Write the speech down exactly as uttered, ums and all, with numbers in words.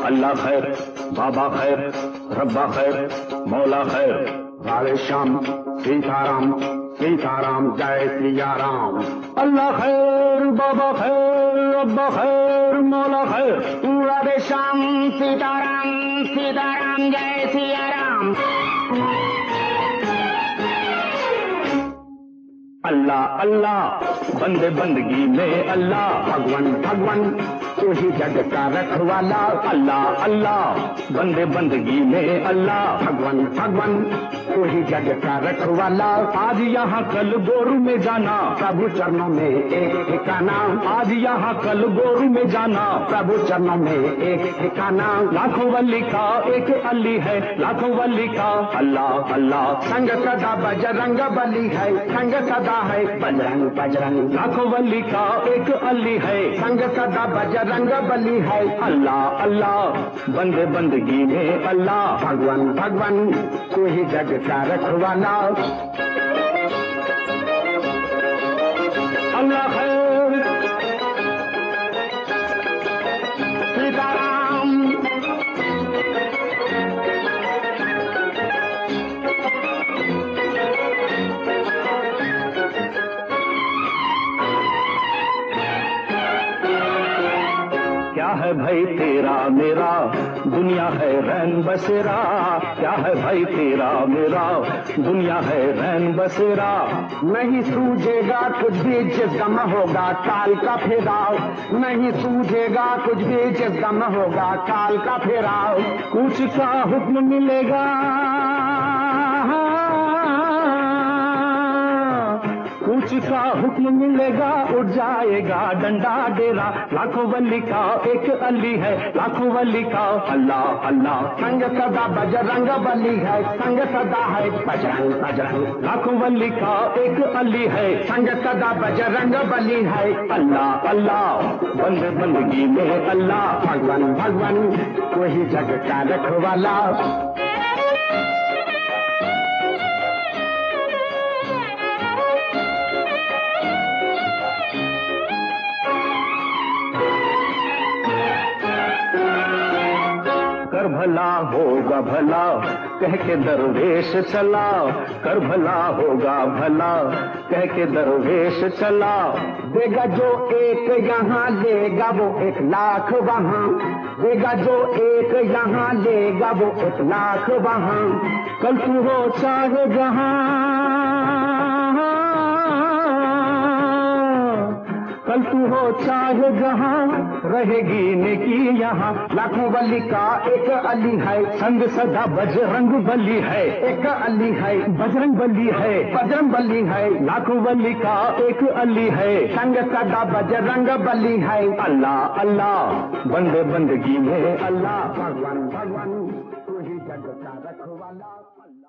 अल्लाह खैर, बाबा खैर, रब्बा खैर, मौला खैर। राधे श्याम, सीताराम, सीताराम, जय सिया राम। अल्लाह खैर, बाबा खैर, रब्बा खैर, मौला खैर। राधे श्याम, सीताराम, सीताराम, जय सिया राम। अल्लाह अल्लाह, बंदे बंदगी में अल्लाह। भगवान भगवान, तू ही जग का रखवाला। अल्लाह अल्लाह, बंदे बंदगी में अल्लाह। भगवान भगवान, तू ही जग का रखवाला। आज यहाँ कल गोरू में जाना, प्रभु चरणों में एक ठिकाना। आज यहाँ कल गोरू में जाना, प्रभु चरणों में एक ठिकाना। लाखों वली का एक अली है, लाखों वली का अल्लाह अल्लाह। संग सदा बजरंग बली है, संग सदा है बजरंग बजरंग। लाखों वली का एक अली है, संग सदा बजरंग बली है। अल्लाह अल्लाह, बंदे बंदगी में अल्लाह। भगवान भगवान, तू ही जग का रखवाला। अल्लाह खैर, सीताराम। क्या है भाई तेरा मेरा, दुनिया है रैन बसेरा। क्या है भाई तेरा मेरा, दुनिया है रैन बसेरा। नहीं सूझेगा कुछ भी जिस गम होगा काल का फेराव। नहीं सूझेगा कुछ भी जिस गम होगा काल का फेराव। कुछ का हुक्म मिलेगा, कुछ का हुक्म मिलेगा, उठ जाएगा डंडा डेरा। लाखों वली का एक अली है, लाखों वली का अल्लाह अल्लाह। संग सदा बजरंग बली है, संग सदा है बजरंग बजरंग। लाखों वली का एक अली है, संग सदा बजरंग बली है। अल्लाह अल्लाह, बंदे बंदगी में अल्लाह। भगवान भगवान, वही जग का रखवाला। कर भला होगा भला, कह के दरवेश चला। कर भला होगा भला, कह के दरवेश चला। देगा जो एक यहाँ लेगा वो एक लाख वहाँ। देगा जो एक यहाँ लेगा वो एक लाख वहाँ। कल तू हो चाहे जहाँ, कल तू हो चाहे जहाँ, रहेगी नेकी यहाँ। लाखों वली का एक अली है, संग सदा बजरंग बली है। एक अली है बजरंग बली है, बजरंग बली है। लाखों वली का एक अली है, संग सदा बजरंग बली है। अल्लाह अल्लाह, बंदे बंदगी में अल्लाह। भगवान भगवान, तू ही जग का रखवाला।